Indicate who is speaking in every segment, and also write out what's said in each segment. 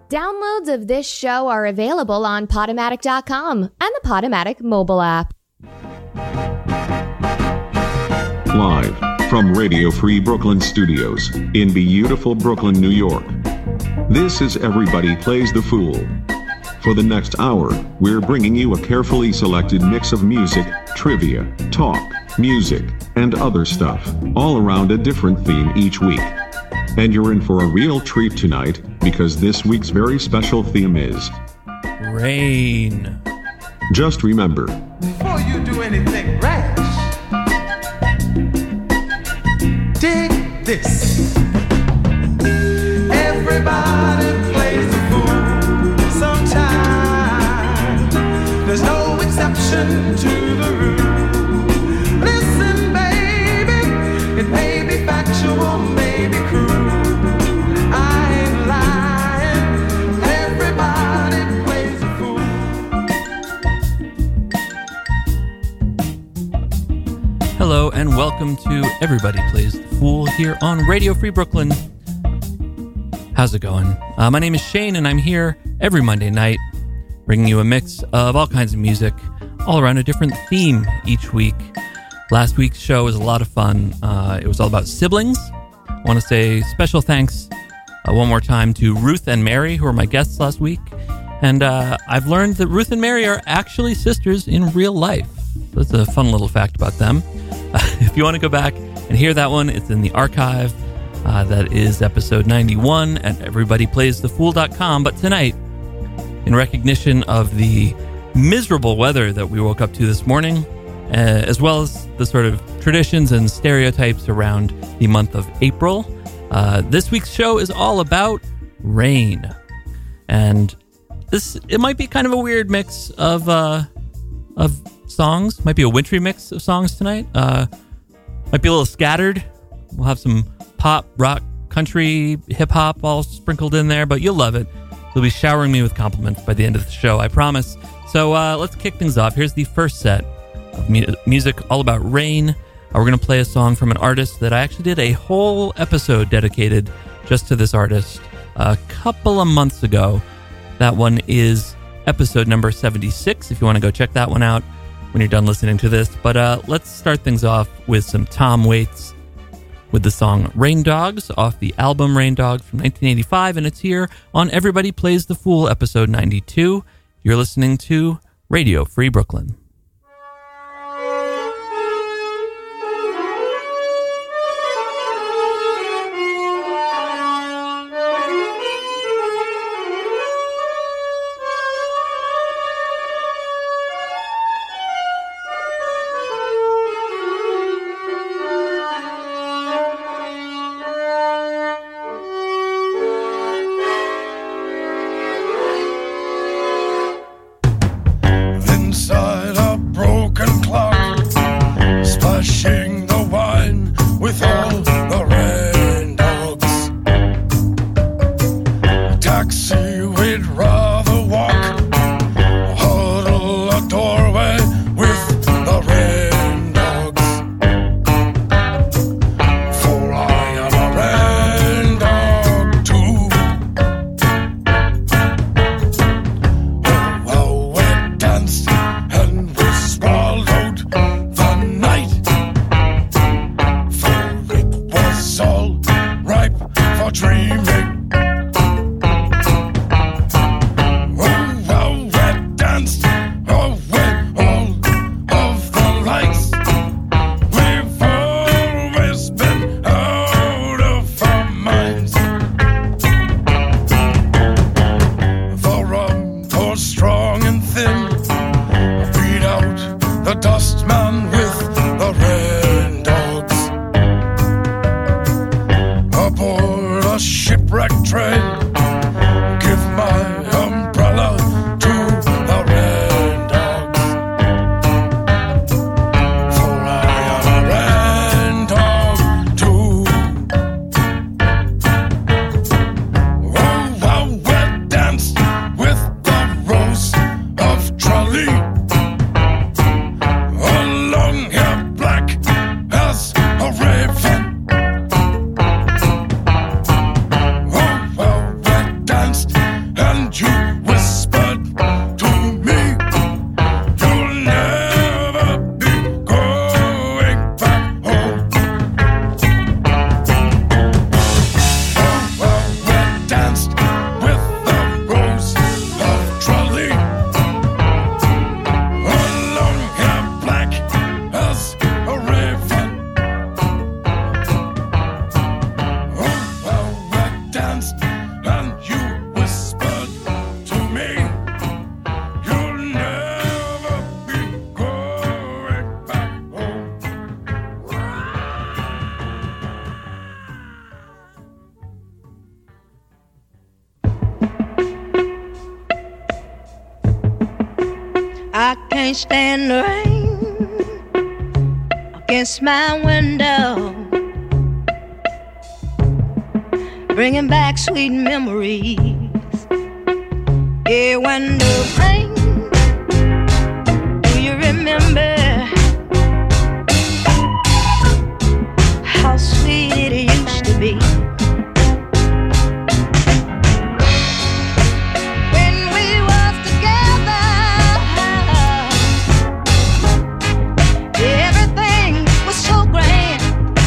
Speaker 1: Downloads of this show are available on Podomatic.com and the Podomatic mobile app.
Speaker 2: Live from Radio Free Brooklyn Studios in beautiful Brooklyn, New York. This is Everybody Plays the Fool. For the next hour, we're bringing you a carefully selected mix of music, trivia, talk, music, and other stuff, all around a different theme each week. And you're in for a real treat tonight, because this week's very special theme is
Speaker 3: rain.
Speaker 2: Just remember,
Speaker 4: before you do anything rash, dig this. Everybody plays the fool sometimes. There's no exception to the rule. Listen, baby, it may be factual, may be cruel.
Speaker 3: Hello and welcome to Everybody Plays the Fool here on Radio Free Brooklyn. How's it going? My name is Shane and I'm here every Monday night bringing you a mix of all kinds of music all around a different theme each week. Last week's show was a lot of fun. It was all about siblings. I want to say special thanks one more time to Ruth and Mary, who were my guests last week. And I've learned that Ruth and Mary are actually sisters in real life. So that's a fun little fact about them. If you want to go back and hear that one, it's in the archive. That is episode 91 at everybodyplaysthefool.com. But tonight, in recognition of the miserable weather that we woke up to this morning, as well as the sort of traditions and stereotypes around the month of April, this week's show is all about rain. And it might be kind of a weird mix of songs. Might be a wintry mix of songs tonight. Might be a little scattered. We'll have some pop, rock, country, hip-hop all sprinkled in there, but you'll love it. You'll be showering me with compliments by the end of the show, I promise. So let's kick things off. Here's the first set of music all about rain. We're going to play a song from an artist that I actually did a whole episode dedicated just to this artist a couple of months ago. That one is episode number 76, if you want to go check that one out when you're done listening to this. But let's start things off with some Tom Waits with the song Rain Dogs off the album Rain Dogs from 1985, and it's here on Everybody Plays the Fool, episode 92. You're listening to Radio Free Brooklyn.
Speaker 4: Inside
Speaker 5: and you whispered to me, you'll never be going back home. Oh, we danced with the rose of trolley, her long hair black as a raven. Oh, we danced and you whispered to me, you'll never be going back home.
Speaker 6: I can't stand the rain against my window, bringing back sweet memories. Yeah, when the rain, do you remember how sweet it used to be? When we was together, everything was so grand.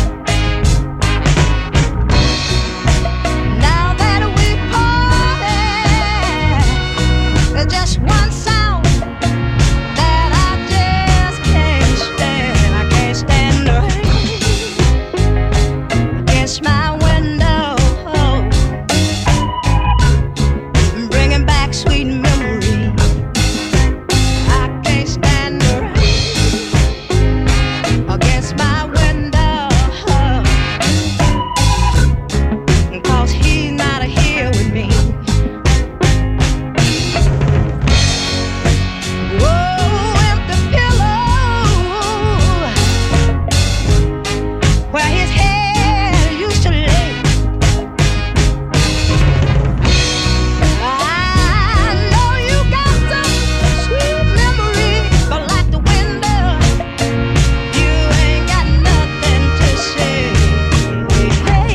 Speaker 6: Now that we parted, there's just one sound that I just can't stand. I can't stand the rain against my window, bringing back sweet memories. I can't stand the rain against my window, 'cause he's not here with me. Whoa, empty pillow where his head used to lay. I know you got some sweet memories, but like the window, you ain't got nothing to say. Hey.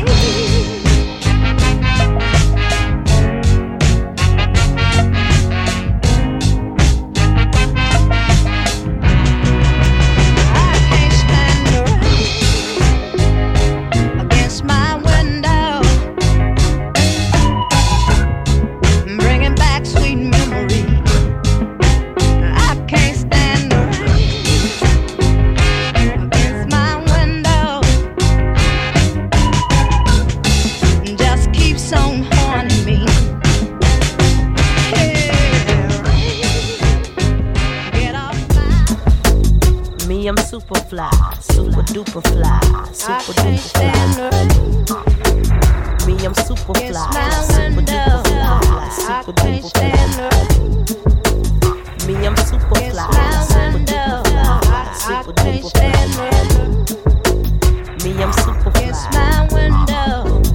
Speaker 6: I can't stand the rain against my window, bringing back sweet memories. I can't stand the rain against my window, just keeps on haunting me. Yeah, rain, get off my.
Speaker 7: Me, I'm super fly, super duper fly,
Speaker 6: I
Speaker 7: super
Speaker 6: can't
Speaker 7: duper
Speaker 6: stand
Speaker 7: fly.
Speaker 6: the rain
Speaker 7: Me, I'm super fly,
Speaker 6: against my
Speaker 7: super
Speaker 6: window.
Speaker 7: duper fly,
Speaker 6: I
Speaker 7: super
Speaker 6: can't
Speaker 7: duper
Speaker 6: stand
Speaker 7: fly.
Speaker 6: the rain
Speaker 7: Me, I'm super
Speaker 6: against
Speaker 7: fly,
Speaker 6: my
Speaker 7: super
Speaker 6: window.
Speaker 7: duper fly,
Speaker 6: I
Speaker 7: super
Speaker 6: can't
Speaker 7: duper
Speaker 6: stand the
Speaker 7: fly.
Speaker 6: rain
Speaker 7: Me, I'm super
Speaker 6: against
Speaker 7: fly.
Speaker 6: my window.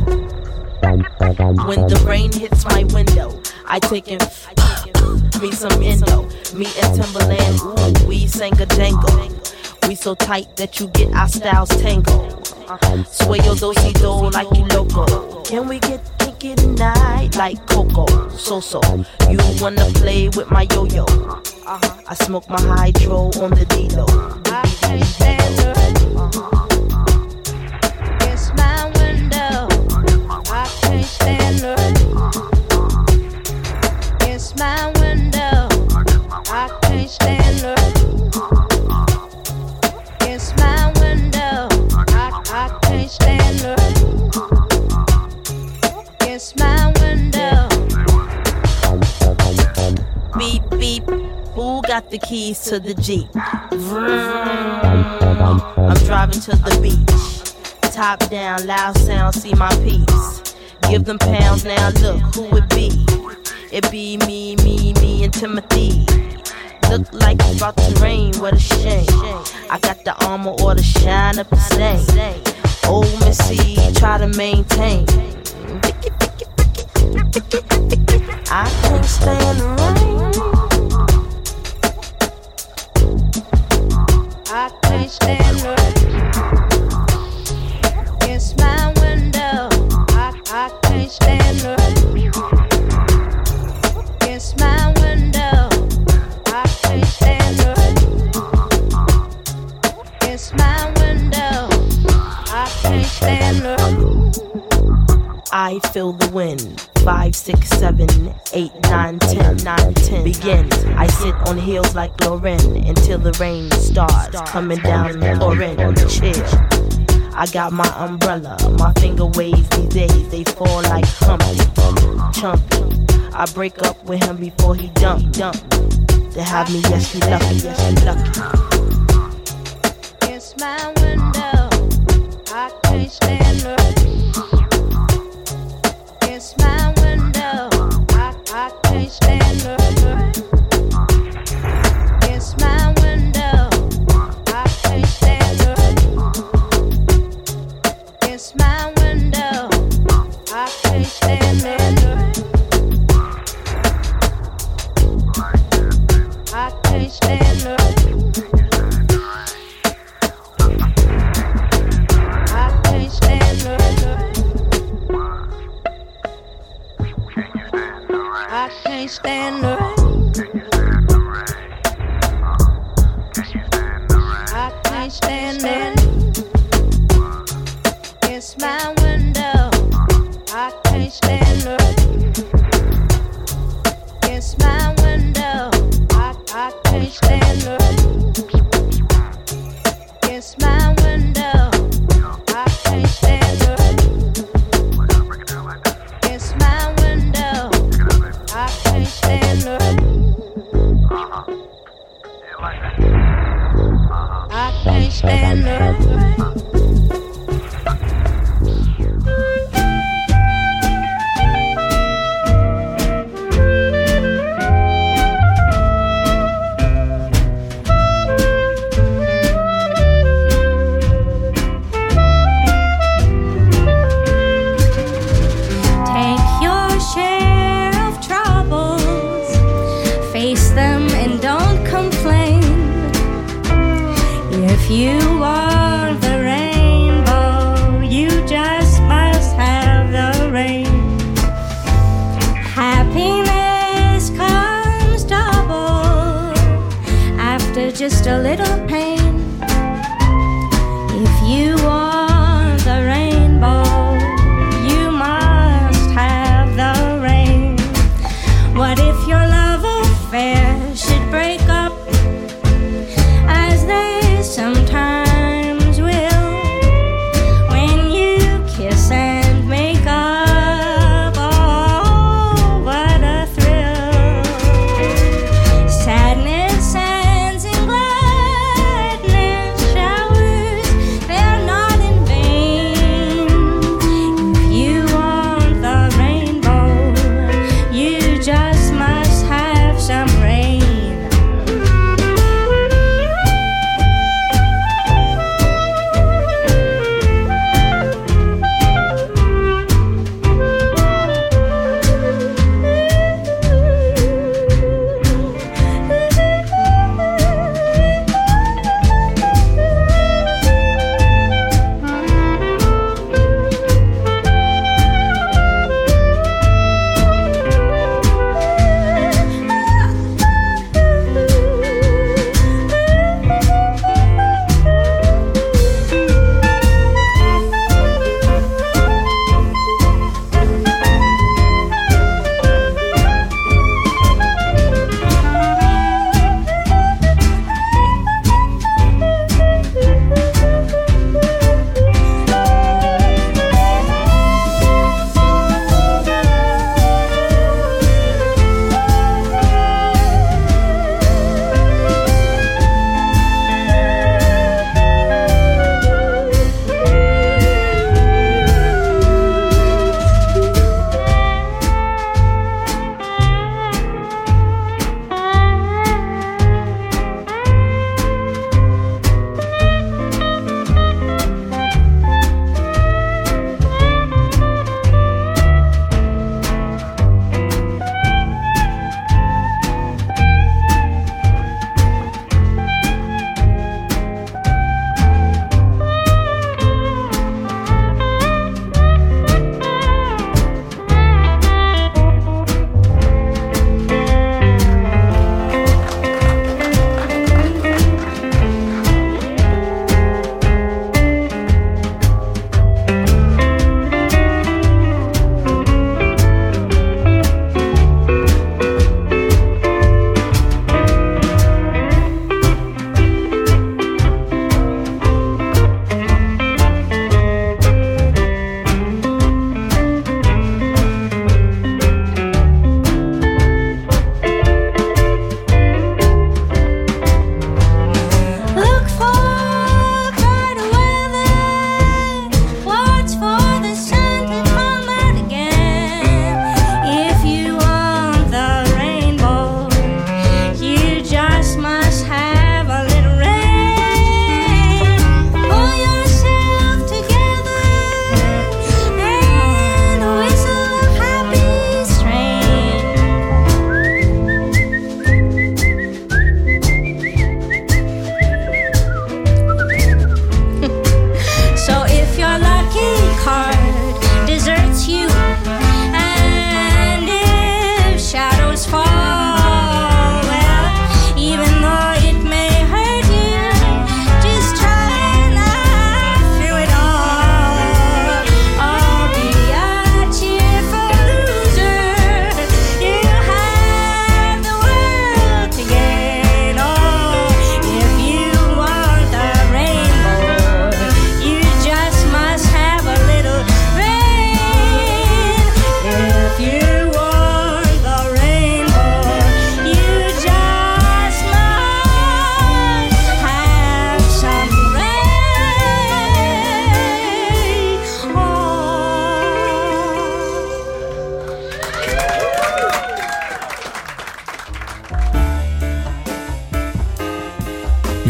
Speaker 7: When the rain hits my window, I take in me some endo. Me and Timberland, ooh, we sang a jangle. We so tight that you get our styles tangled. Sway your do-si-do like you loco. Can we get kinky tonight like Coco? So, you wanna play with my yo-yo? I smoke my hydro on the D-Lo.
Speaker 6: I can't stand the rain against my window. I can't stand the rain against my window. I can't stand the rain against my window. I can't stand the rain against my window.
Speaker 7: Beep, beep, who got the keys to the Jeep? Vroom. I'm driving to the beach. Top down, loud sound, see my peeps. Give them pounds, now look who it be. It be me and Timothy. Look like it's about to rain, what a shame. I got the armor or the shine up the stain. Old Missy, try to maintain. I can't stand the rain.
Speaker 6: I can't stand the rain against my window. I can't stand the rain
Speaker 7: I feel the wind. 5, 6, 7, 8, 9, 10, 9, 10 begins. I sit on heels like Lauren until the rain starts coming down, pouring. Chill. I got my umbrella, my finger waves these days, they fall like Humpty, Chumpy. I break up with him before he dump. To have me, yes, he lucky, yes, he lucky.
Speaker 6: It's my window, I can't stand the rain. It's my window, I can't stand the rain. It's my window, I can't stand the rain. It's my window, I can't stand the rain. I can't stand the rain. I can't stand the rain. I can't stand the rain. I can't stand the rain. It's my window. I can't stand the rain. It's my window. I can't stand the rain. It's my window. I can't stand the rain. It's my window. I can't stand the rain. I can't stand the rain.
Speaker 8: You want the rainbow, you just must have the rain. Happiness comes double after just a little pain. If you want the rainbow, you must have the rain. What if your love affair should break up, as they sometimes will, when you kiss and make up? Oh, what a thrill. Sadness ends in gladness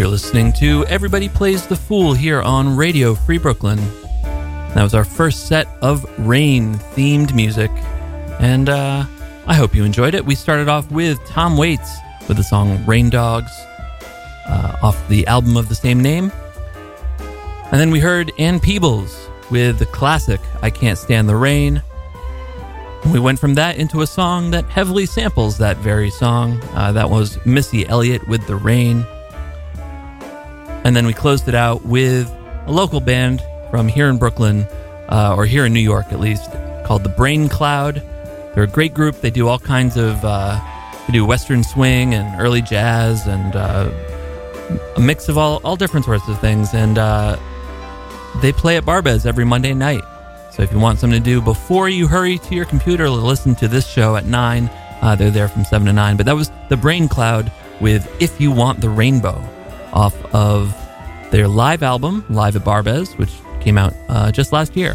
Speaker 3: You're listening to Everybody Plays the Fool here on Radio Free Brooklyn. That was our first set of rain-themed music, and I hope you enjoyed it. We started off with Tom Waits with the song Rain Dogs off the album of the same name. And then we heard Ann Peebles with the classic I Can't Stand the Rain. We went from that into a song that heavily samples that very song. That was Missy Elliott with The Rain. And then we closed it out with a local band from here in Brooklyn, or here in New York at least, called the Brain Cloud. They're a great group. They do all kinds of, they do Western swing and early jazz and a mix of all different sorts of things. And they play at Barbez every Monday night. So if you want something to do before you hurry to your computer to listen to this show at 9, they're there from 7 to 9. But that was the Brain Cloud with If You Want the Rainbow, off of their live album, Live at Barbez, which came out just last year.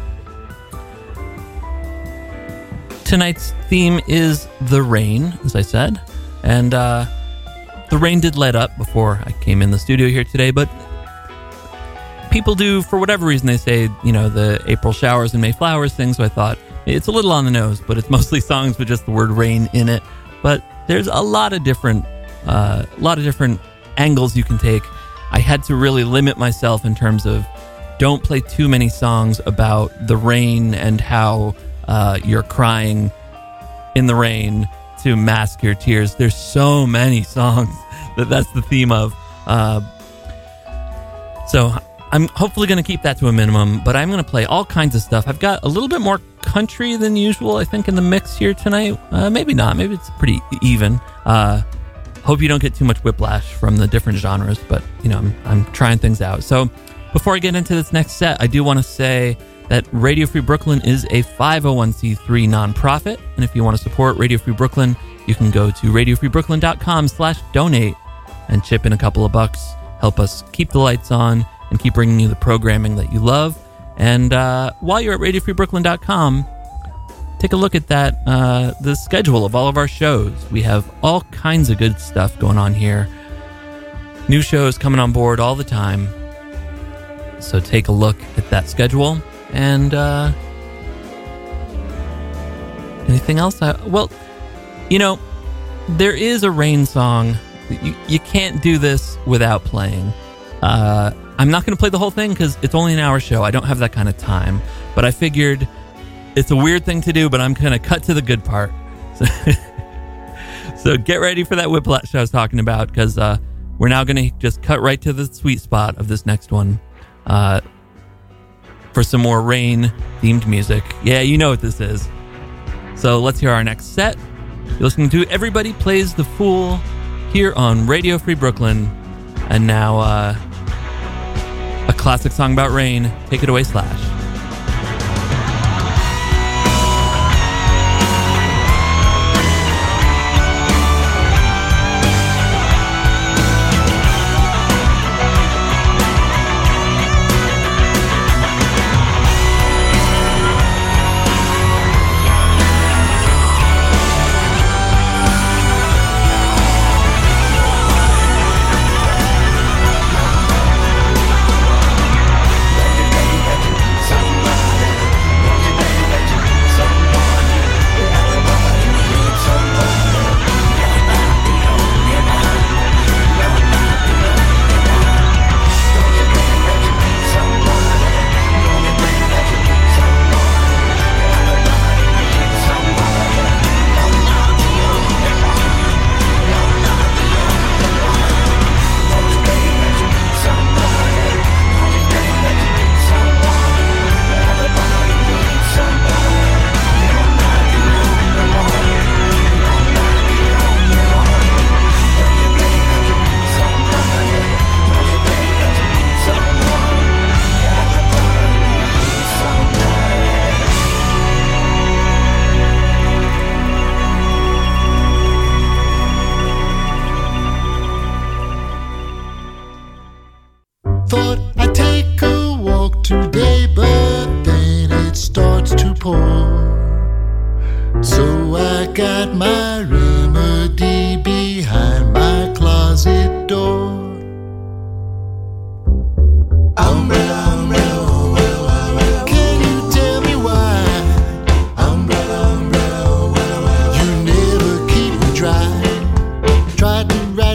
Speaker 3: Tonight's theme is the rain, as I said. And the rain did let up before I came in the studio here today, but people do, for whatever reason, they say, you know, the April showers and May flowers thing, so I thought it's a little on the nose, but it's mostly songs with just the word rain in it. But there's a lot of different angles you can take. I had to really limit myself in terms of don't play too many songs about the rain and how you're crying in the rain to mask your tears. There's so many songs that's the theme of. So I'm hopefully going to keep that to a minimum, but I'm going to play all kinds of stuff. I've got a little bit more country than usual, I think, in the mix here tonight. Maybe not. Maybe it's pretty even. Hope you don't get too much whiplash from the different genres, but, you know, I'm trying things out. So before I get into this next set, I do want to say that Radio Free Brooklyn is a 501c3 nonprofit, and if you want to support Radio Free Brooklyn, you can go to radiofreebrooklyn.com/donate and chip in a couple of bucks. Help us keep the lights on and keep bringing you the programming that you love. And while you're at radiofreebrooklyn.com, take a look at that, the schedule of all of our shows. We have all kinds of good stuff going on here. New shows coming on board all the time. So take a look at that schedule. And anything else? Well, you know, there is a rain song. You can't do this without playing. I'm not going to play the whole thing because it's only an hour show. I don't have that kind of time. But I figured it's a weird thing to do, but I'm going to cut to the good part. So get ready for that whiplash I was talking about, because we're now going to just cut right to the sweet spot of this next one for some more rain-themed music. Yeah, you know what this is. So let's hear our next set. You're listening to Everybody Plays the Fool here on Radio Free Brooklyn. And now a classic song about rain. Take it away, Slash.
Speaker 9: So I got my remedy behind my closet door.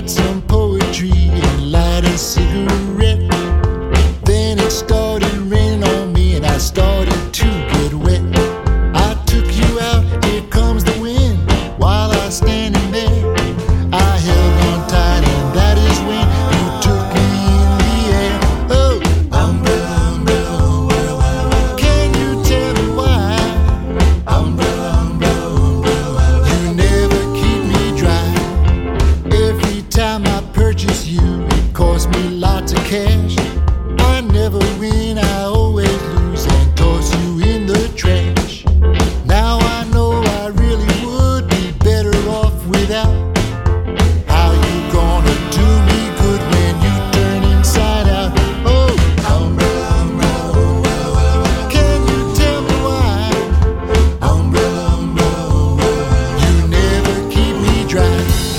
Speaker 9: write some poetry and light a cigarette. Then it started raining on me and I started to get wet. I took you out, here comes the wind, while I was standing there. I held on tight and that is when you took me in the air. Oh, umbrella, umbrella, umbrella, can you tell me why? Umbrella, umbrella, umbrella, you never keep me dry. Every time I purchase you, it costs me lots of cash. I never win, I always lose and toss you in the trash. Now I know I really would be better off without. How you gonna do me good when you turn inside out? Oh, umbrella, umbrella, umbrella, can you tell me why? Umbrella, umbrella, umbrella, you never keep me dry.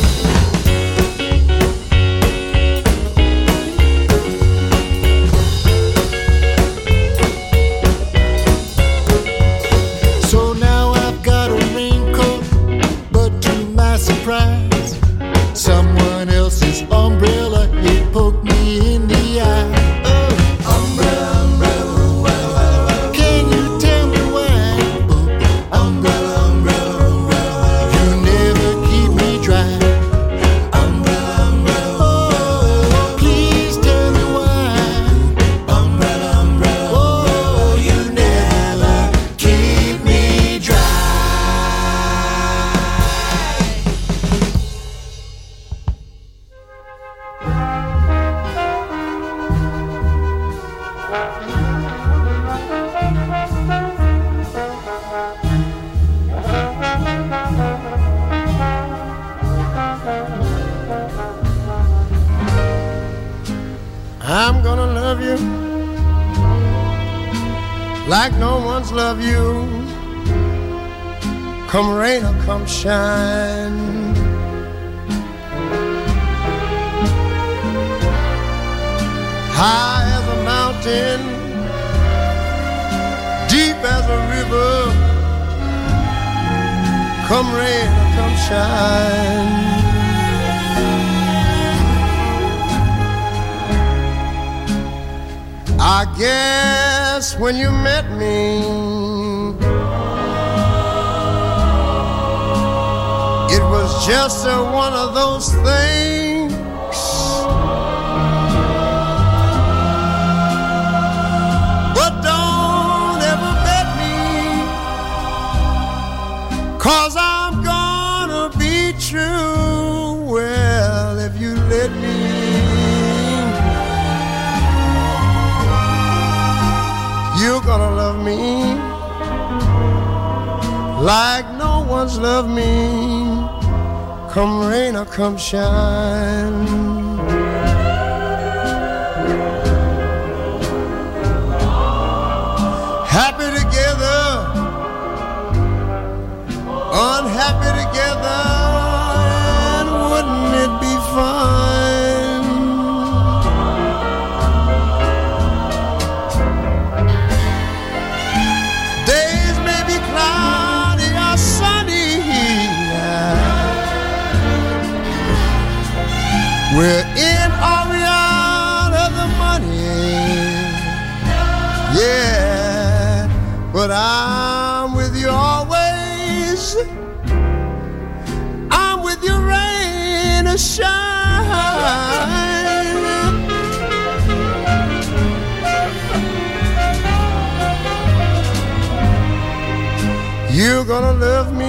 Speaker 9: So now I've got a raincoat, but to my surprise, someone else's umbrella, it poked me in the eye. Oh, umbrella, umbrella, umbrella, can you tell me why? Oh, umbrella, umbrella, umbrella, you never keep me dry. Umbrella, umbrella, oh, please tell me why. Umbrella, umbrella, oh, you never keep me dry. I'm gonna love you like no one's loved you. Come rain or come shine. High as a mountain, deep as a river. Come rain or come shine. I guess when you met me, it was just one of those things. But don't ever bet me, 'cause I'm gonna be true. Well, if you let me, you're gonna love me like no one's loved me. Come rain or come shine. Happy together, unhappy together, and wouldn't it be fine? Days may be cloudy or sunny, we're in or we out of the money, yeah, but I'm with you always. I'm with you rain or shine. You're gonna love me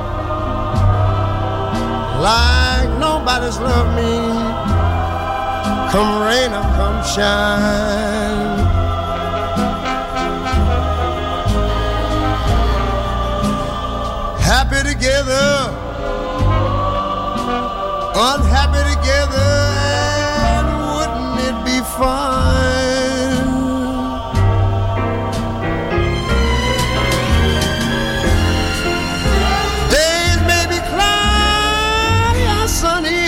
Speaker 9: like nobody's loved me. Come rain or come shine. Happy together, unhappy together, and wouldn't it be fine? Days may be cloudy or sunny,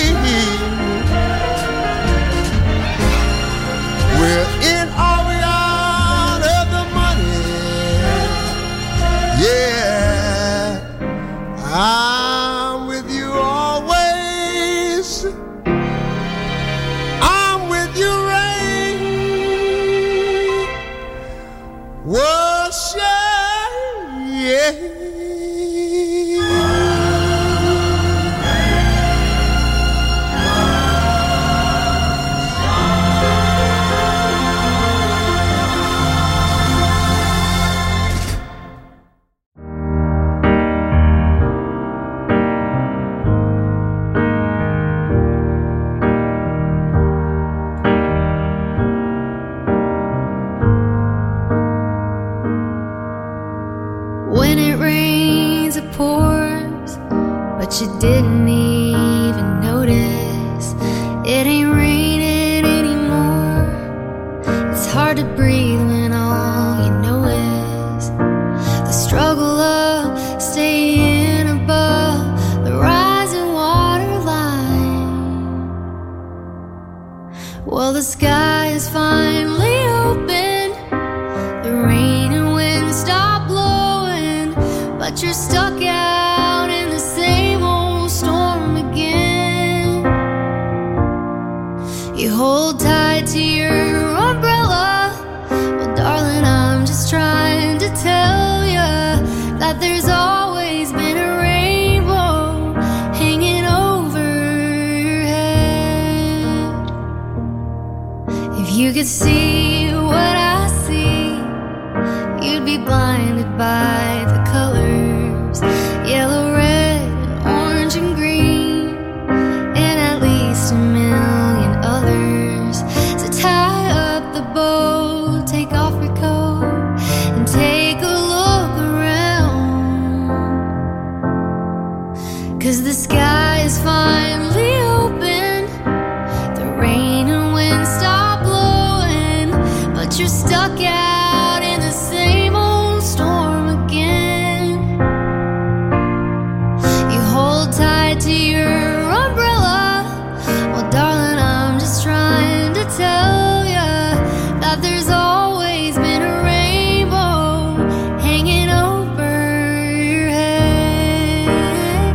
Speaker 9: we're in or we out of the money, yeah, I'm with you always.
Speaker 10: When it rains, it pours, but you didn't even notice. It ain't raining anymore. It's hard to breathe when all you know is the struggle of staying above the rising water line. Well, the sky is finally open. The rain and wind stop blowing, but you're stuck out in the same old storm again. You hold tight to your umbrella. Well, darling, I'm just trying to tell you that there's always been a rainbow hanging over your head. If you could see what I see, you'd be blinded by the colors, yellow, red, orange, and green, and at least a million others. So tie up the boat, take off your coat, and take a look around. 'Cause the sky is finally open. The rain and wind stop blowing, but you're stuck out in the same old storm again. You hold tight to your umbrella. Well, darling, I'm just trying to tell you that there's always been a rainbow hanging over your head.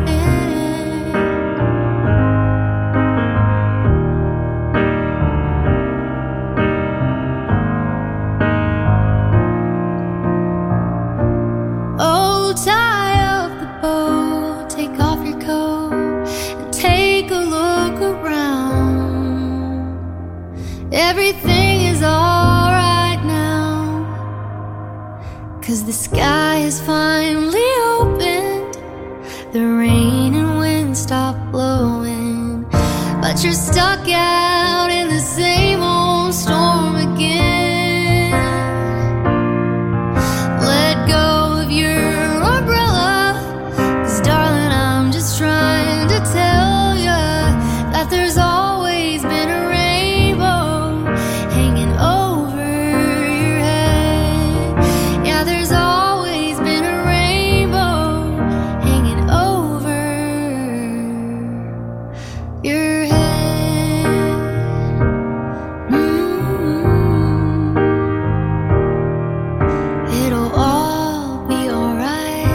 Speaker 10: Oh, tie up the boat, take off your coat, and take a look around. Everything is alright now, 'cause the sky is finally opened. The rain and wind stop blowing, but you're stuck out in the same old storm again. Let go of your umbrella, 'cause darling, I'm just trying to tell you that there's always been a rainbow hanging over your head. Yeah, there's always been a rainbow hanging over your head. It'll all be alright.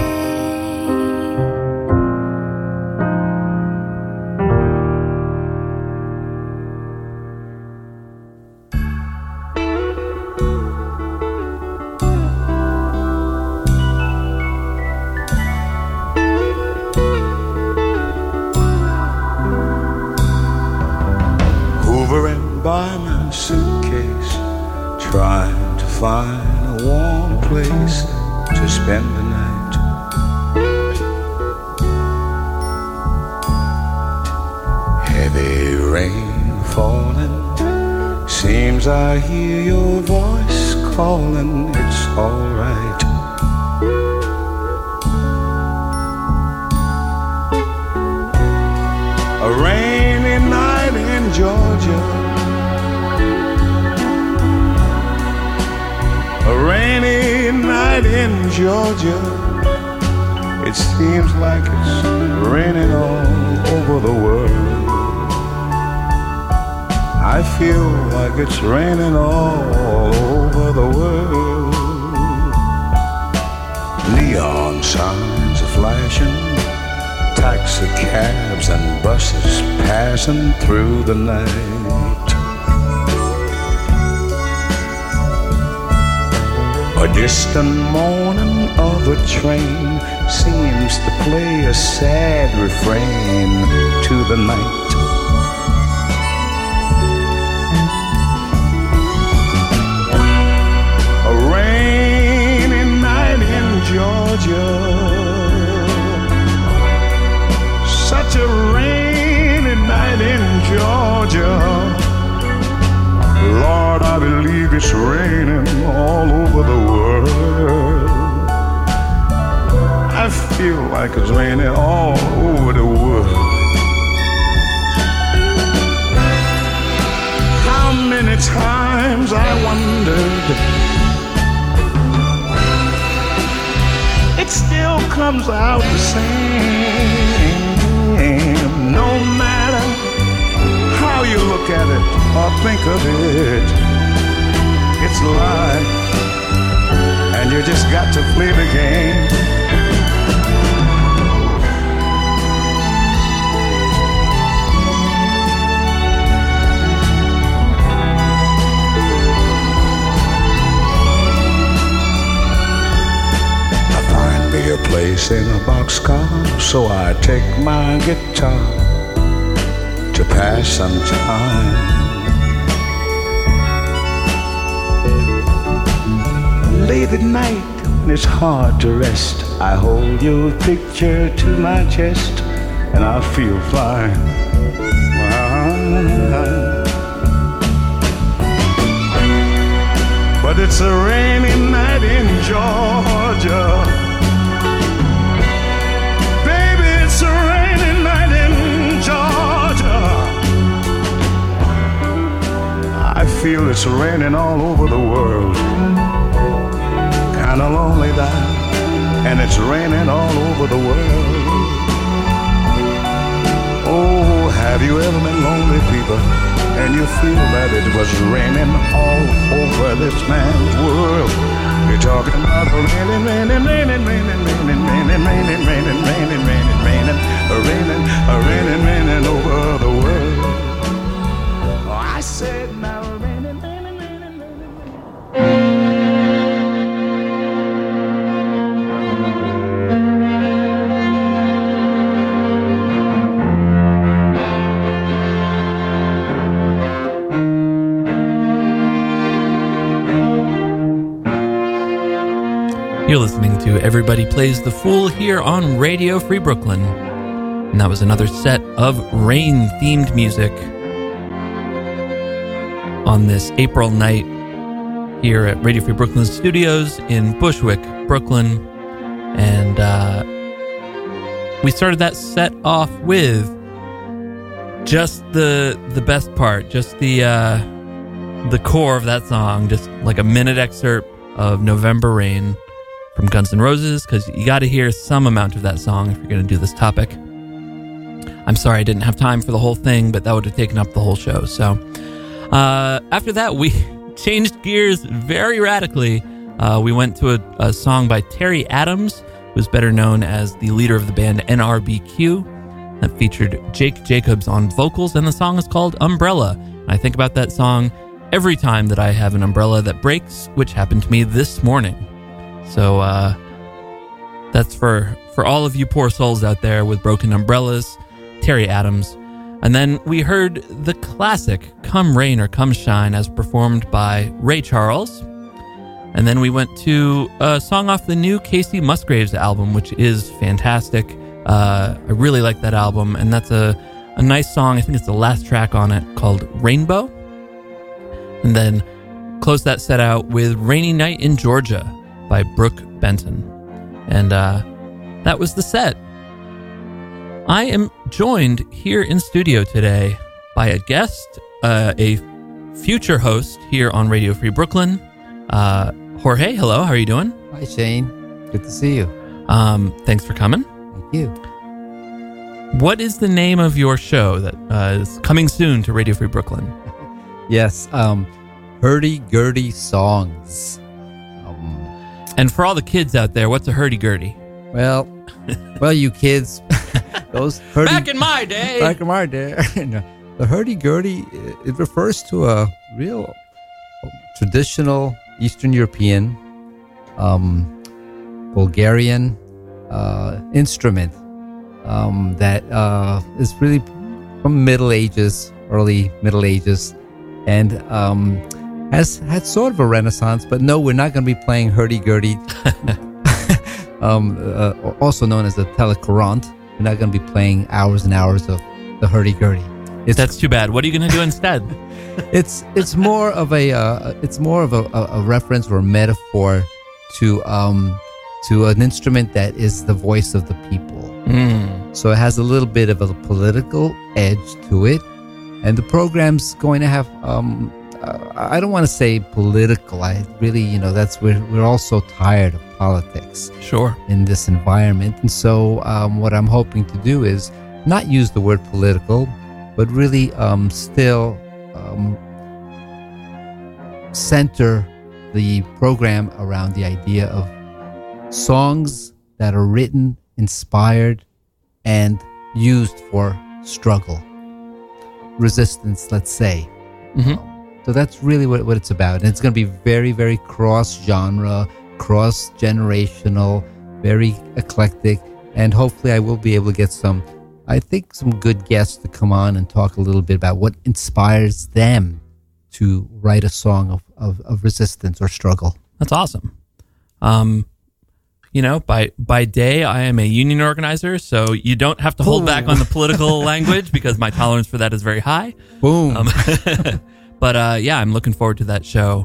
Speaker 5: Hovering by my suitcase, trying to find a warm place to spend the night. Heavy rain falling, seems I hear your voice calling. It's alright. A rainy night in Georgia, a rainy night in Georgia. It seems like it's raining all over the world. I feel like it's raining all over the world. Neon signs are flashing, taxi cabs and buses passing through the night. A distant moaning of a train seems to play a sad refrain to the night. A rainy night in Georgia, such a rainy night in Georgia. Lord, I believe it's raining all over the world. I feel like it's raining all over the world. How many times I wondered, it still comes out the same. No matter how you look at it or think of it, it's life, and you just got to play the game. I find me a place in a boxcar, so I take my guitar to pass some time. Late at night when it's hard to rest, I hold your picture to my chest and I feel fine. But it's a rainy night in Georgia. Baby, it's a rainy night in Georgia. I feel it's raining all over the world. Kinda lonely now, and it's raining all over the world. Oh, have you ever been lonely, people, and you feel that it was raining all over this man's world? You're talking about raining, raining, raining, raining, raining, raining, raining, raining, raining, raining, raining, raining, raining, raining over the world. Oh, I said now.
Speaker 3: You're listening to Everybody Plays the Fool here on Radio Free Brooklyn. And that was another set of rain-themed music on this April night here at Radio Free Brooklyn Studios in Bushwick, Brooklyn. And we started that set off with just the best part, just the core of that song, just like a minute excerpt of November Rain from Guns N' Roses, because you got to hear some amount of that song if you're going to do this topic. I'm sorry I didn't have time for the whole thing, but that would have taken up the whole show. So after that, we changed gears very radically. We went to a song by Terry Adams, who's better known as the leader of the band NRBQ, that featured Jake Jacobs on vocals, and the song is called Umbrella. And I think about that song every time that I have an umbrella that breaks, which happened to me this morning. So that's for all of you poor souls out there with broken umbrellas, Terry Adams. And then we heard the classic Come Rain or Come Shine as performed by Ray Charles. And then we went to a song off the new Casey Musgraves album, which is fantastic. I really like that album, and that's a nice song. I think it's the last track on it, called Rainbow. And then close that set out with Rainy Night in Georgia by Brooke Benton. And that was the set. I am joined here in studio today by a guest, a future host here on Radio Free Brooklyn. Jorge, hello, how are you doing?
Speaker 11: Hi, Shane. Good to see you.
Speaker 3: Thanks for coming.
Speaker 11: Thank you.
Speaker 3: What is the name of your show that is coming soon to Radio Free Brooklyn?
Speaker 11: Yes, Hurdy-Gurdy Songs.
Speaker 3: And for all the kids out there, what's a hurdy-gurdy?
Speaker 11: Well, you kids, those
Speaker 3: back in my day.
Speaker 11: No, the hurdy-gurdy, it refers to a real traditional Eastern European Bulgarian instrument that is really from Middle Ages, early Middle Ages, and has had sort of a renaissance. But no, we're not going to be playing hurdy-gurdy, also known as the telecourant. We're not going to be playing hours and hours of the hurdy-gurdy.
Speaker 3: That's too bad. What are you going to do instead?
Speaker 11: It's more of a reference or a metaphor to an instrument that is the voice of the people. So it has a little bit of a political edge to it, and the program's going to have I don't want to say political. I really, that's we're all so tired of politics.
Speaker 3: Sure.
Speaker 11: In this environment, and so what I'm hoping to do is not use the word political, but really still center the program around the idea of songs that are written, inspired, and used for struggle, resistance, let's say. So that's really what it's about. And it's going to be very, very cross-genre, cross-generational, very eclectic. And hopefully I will be able to get some good guests to come on and talk a little bit about what inspires them to write a song of resistance or struggle.
Speaker 3: That's awesome. By day, I am a union organizer, so you don't have to hold back on the political language because my tolerance for that is very high.
Speaker 11: Boom.
Speaker 3: But I'm looking forward to that show.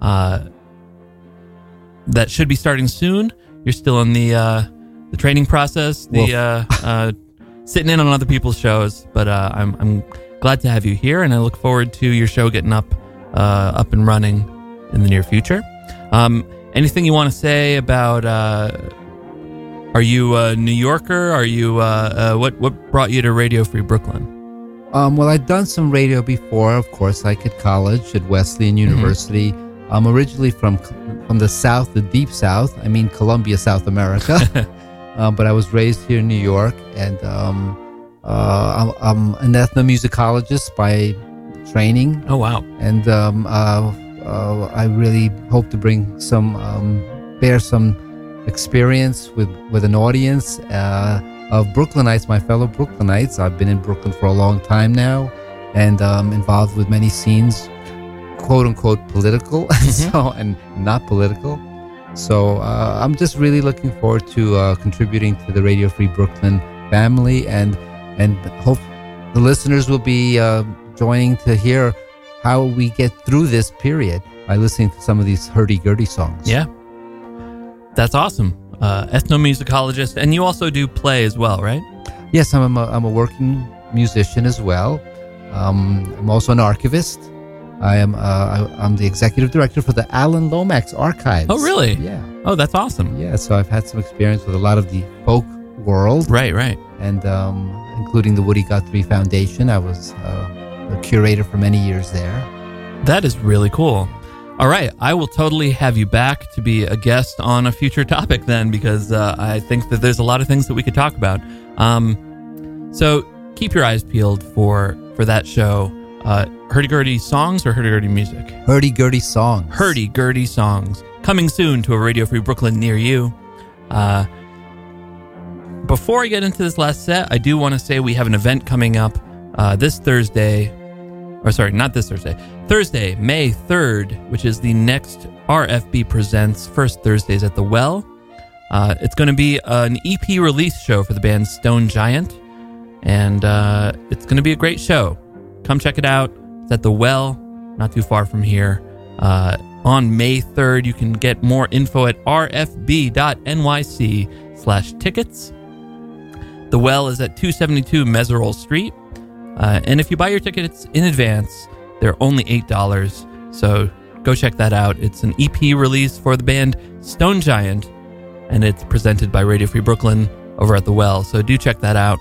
Speaker 3: That should be starting soon. You're still in the training process, sitting in on other people's shows. But I'm glad to have you here, and I look forward to your show getting up and running in the near future. Anything you want to say about? Are you a New Yorker? Are you what brought you to Radio Free Brooklyn?
Speaker 11: Well, I'd done some radio before, of course, like at college, at Wesleyan University. I'm originally from the South, the deep South. I mean, Columbia, South America. But I was raised here in New York, and I'm an ethnomusicologist by training.
Speaker 3: Oh, wow.
Speaker 11: And I really hope to bring bear some experience with an audience of Brooklynites, my fellow Brooklynites. I've been in Brooklyn for a long time now, and involved with many scenes, quote unquote political, and not political. So I'm just really looking forward to contributing to the Radio Free Brooklyn family, and hope the listeners will be joining to hear how we get through this period by listening to some of these hurdy-gurdy songs.
Speaker 3: Yeah, that's awesome. Ethnomusicologist, and you also do play as well, right?
Speaker 11: Yes, I'm a working musician as well. I'm also an archivist. I'm the executive director for the Alan Lomax Archives.
Speaker 3: Oh, really?
Speaker 11: Yeah.
Speaker 3: Oh, that's awesome.
Speaker 11: Yeah, so I've had some experience with a lot of the folk world.
Speaker 3: Right.
Speaker 11: And including the Woody Guthrie Foundation. I was a curator for many years there.
Speaker 3: That is really cool. All right, I will totally have you back to be a guest on a future topic then, because I think that there's a lot of things that we could talk about. So keep your eyes peeled for that show. Hurdy-gurdy songs or hurdy-gurdy music?
Speaker 11: Hurdy-gurdy songs.
Speaker 3: Hurdy-gurdy songs. Coming soon to a Radio Free Brooklyn near you. Before I get into this last set, I do want to say we have an event coming up this Thursday. Or sorry, not this Thursday. Thursday, May 3rd, which is the next RFB Presents First Thursdays at the Well. It's going to be an EP release show for the band Stone Giant. And it's going to be a great show. Come check it out. It's at the Well, not too far from here. On May 3rd, you can get more info at rfb.nyc/tickets. The Well is at 272 Meserole Street. And if you buy your tickets in advance, they're only $8. So go check that out. It's an EP release for the band Stone Giant, and it's presented by Radio Free Brooklyn over at the Well. So do check that out.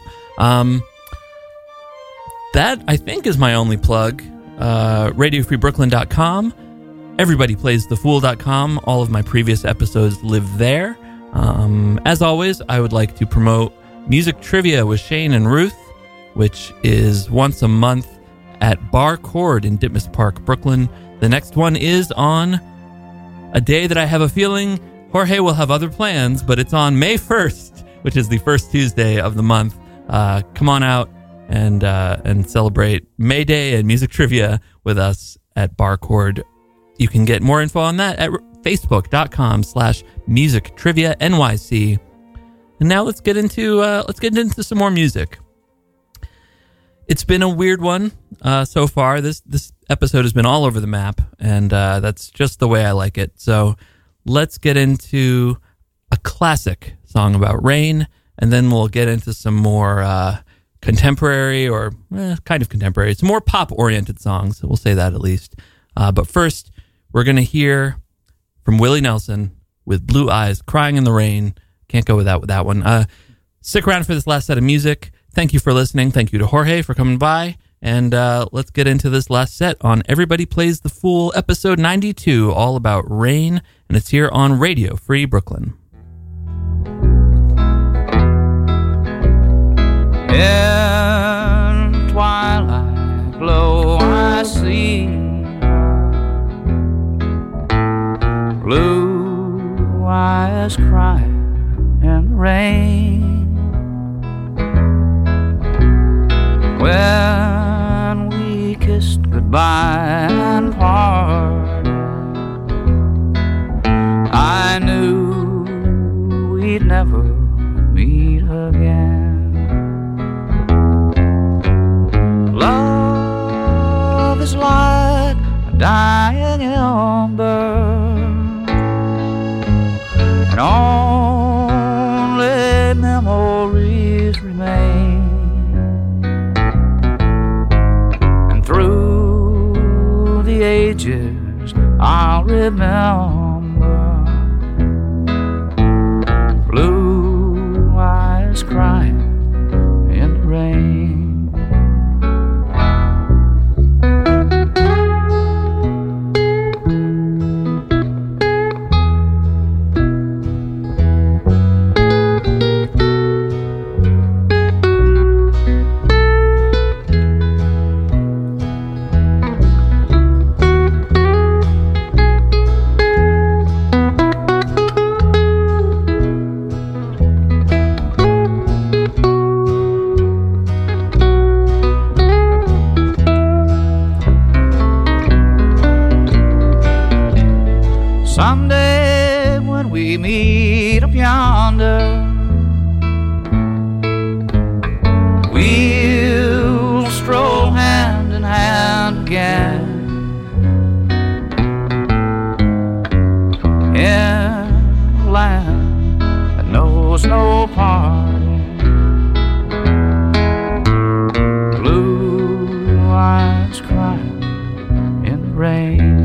Speaker 3: That, I think, is my only plug. RadioFreeBrooklyn.com. EverybodyPlaysTheFool.com. All of my previous episodes live there. As always, I would like to promote Music Trivia with Shane and Ruth, which is once a month at Bar Chord in Ditmas Park, Brooklyn. The next one is on a day that I have a feeling Jorge will have other plans, but it's on May 1st, which is the first Tuesday of the month. Come on out and celebrate May Day and music trivia with us at Barcord. You can get more info on that at facebook.com/musictrivianyc. And now let's get into some more music. It's been a weird one so far. This episode has been all over the map, and that's just the way I like it. So let's get into a classic song about rain, and then we'll get into some more contemporary or kind of contemporary. Some more pop-oriented songs. We'll say that at least. But first, we're going to hear from Willie Nelson with Blue Eyes, Crying in the Rain. Can't go without that one. Stick around for this last set of music. Thank you for listening. Thank you to Jorge for coming by. And let's get into this last set on Everybody Plays the Fool, episode 92, all about rain. And it's here on Radio Free Brooklyn.
Speaker 12: In twilight glow I see blue eyes crying in the rain. When we kissed goodbye and parted, I knew we'd never meet again. Love is like a dying ember, and only memories remain. And through the ages I'll remember blue eyes crying in the rain. Someday when we meet up yonder, we'll stroll hand in hand again in a land that knows no parting. Blue eyes crying in the rain.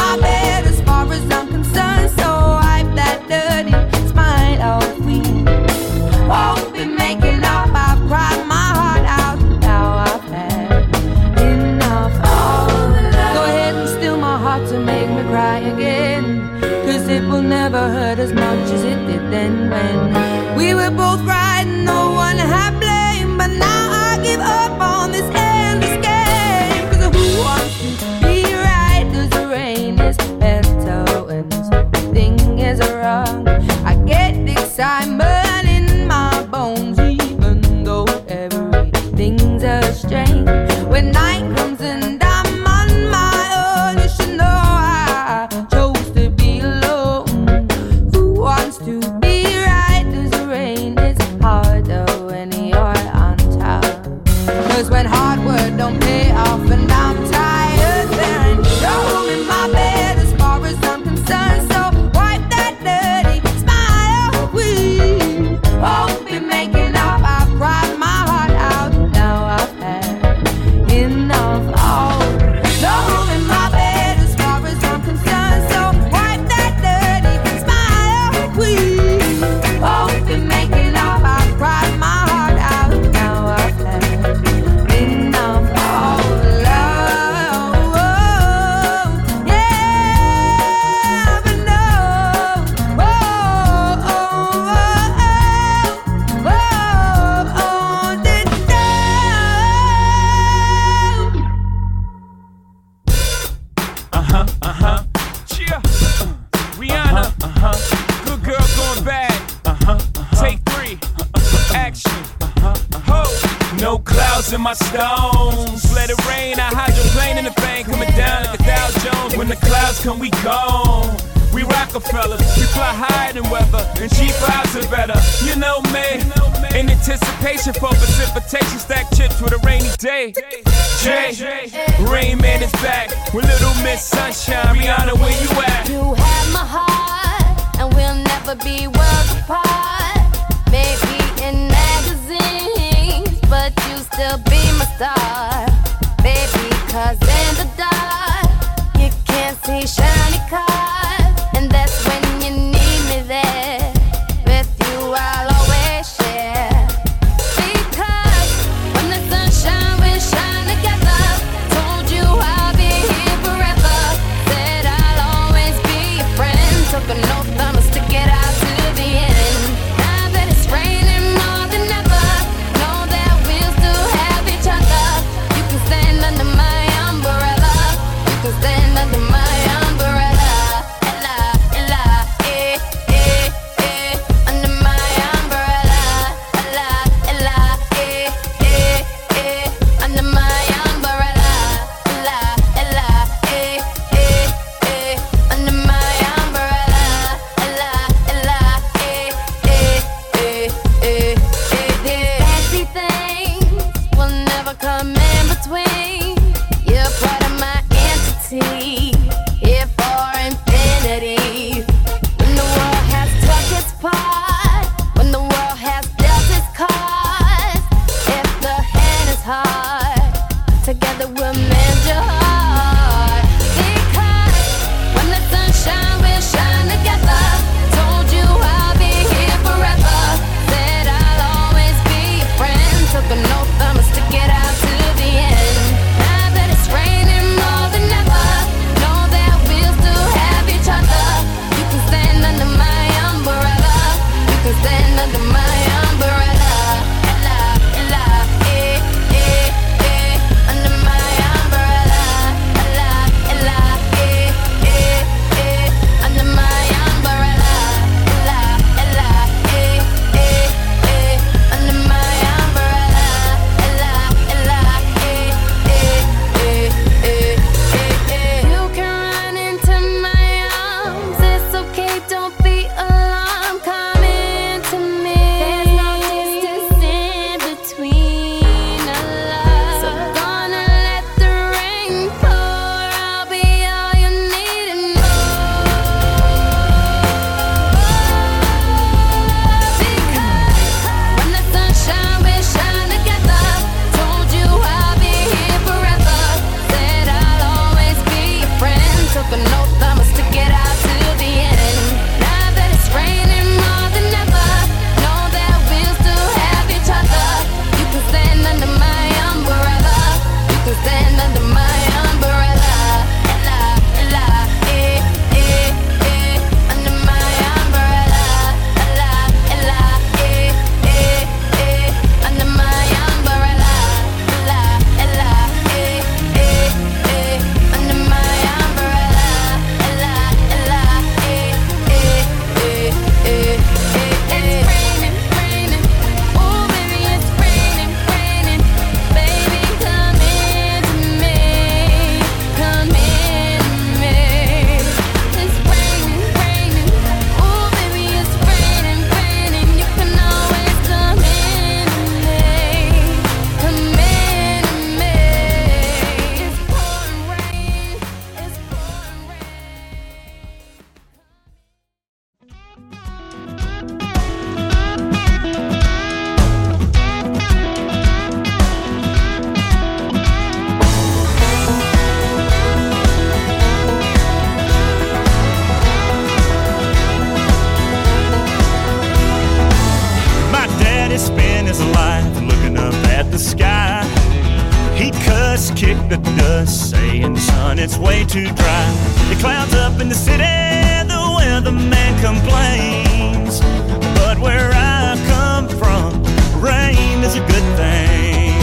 Speaker 6: Smile off, we
Speaker 13: cry again. 'Cause it will never hurt as much as it did then when we were both right and no one had blame. But now I give up on this endless game. 'Cause who wants to be right? 'Cause the rain is better when something is wrong. I get excitement in my bones even though everything's a strain. When night comes and I'm on my own, you should know I chose to be alone. Who wants to be right? 'Cause the rain is harder when you're on top. 'Cause when hard work don't pay off and I'm tired, then no room in my bed as far as I'm concerned. So wipe that dirty smile away. Won't be making up, I've cried my heart out. Now I've had enough. Oh, no room in my bed as far as I'm concerned. So wipe that dirty smile away. Won't be making up, I've cried my heart out. Now I've had enough. Oh, love, oh, yeah, but no, oh, oh, oh, oh, oh, did
Speaker 14: Cheer. Rihanna. Good girl going bad. Take 3. Action. Ho. No clouds in my stones. Let it rain. I hydroplane in the bank. Coming down like a Dow Jones. When the clouds come, we gone. We Rockefellers. We fly higher than weather. And cheap vibes are better. You know me. In anticipation for precipitation. Stack chips with a rainy day. Jay. Rain Man is back. With Little Miss Sunshine. Rihanna, where you at?
Speaker 8: You have my heart, and we'll never be worlds apart. Maybe in magazines, but you still be my star. Baby, 'cause in the dark, you can't see shiny cars. And that's when you need me there. With you, I'll always share. Because when the sunshine, we shine together. Told you I'll be here forever. Said I'll always be your friend. Took an oath, I'ma stick it out to the end. Now that it's raining more than ever, know that we'll still have each other.
Speaker 15: too dry. It clouds up in the city, the weatherman complains. But where I come from, rain is a good thing.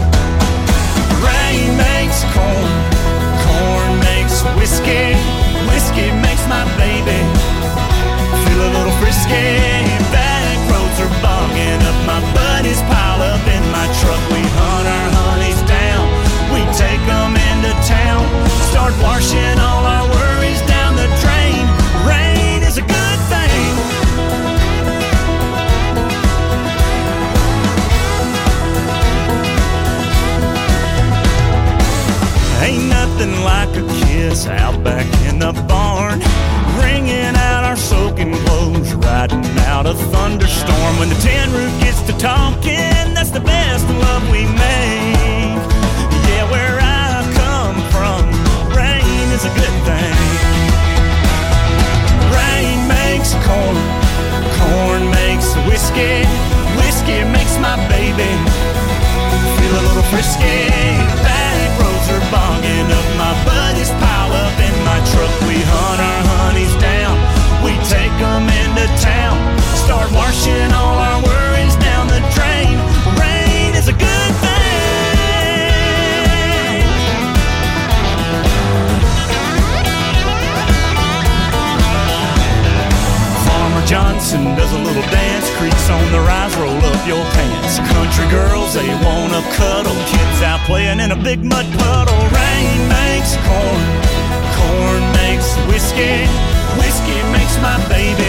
Speaker 15: Rain makes corn, corn makes whiskey, whiskey makes my baby feel a little frisky. Back roads are bogging up, my buddies pile up in my truck. We hunt our honeys down, we take them into town, start washing all our worries down the drain. Rain is a good thing. Ain't nothing like a kiss out back in the barn, wringing out our soaking clothes, riding out a thunderstorm. When the tin roof gets to talking, that's the best love we make. Yeah, where I come from, rain is a good thing. Rain makes corn, corn makes whiskey, whiskey makes my baby feel a little frisky. Back roads are bogging up, my buddies pile up in my truck. We hunt our honeys down, we take them into town, start washing all our worries down the drain. Rain is a good thing. Farmer Johnson does a little dance, creaks on the rise, roll up your pants. Country girls, they wanna cuddle, kids out playing in a big mud puddle. Rain makes corn, corn makes whiskey, whiskey makes my baby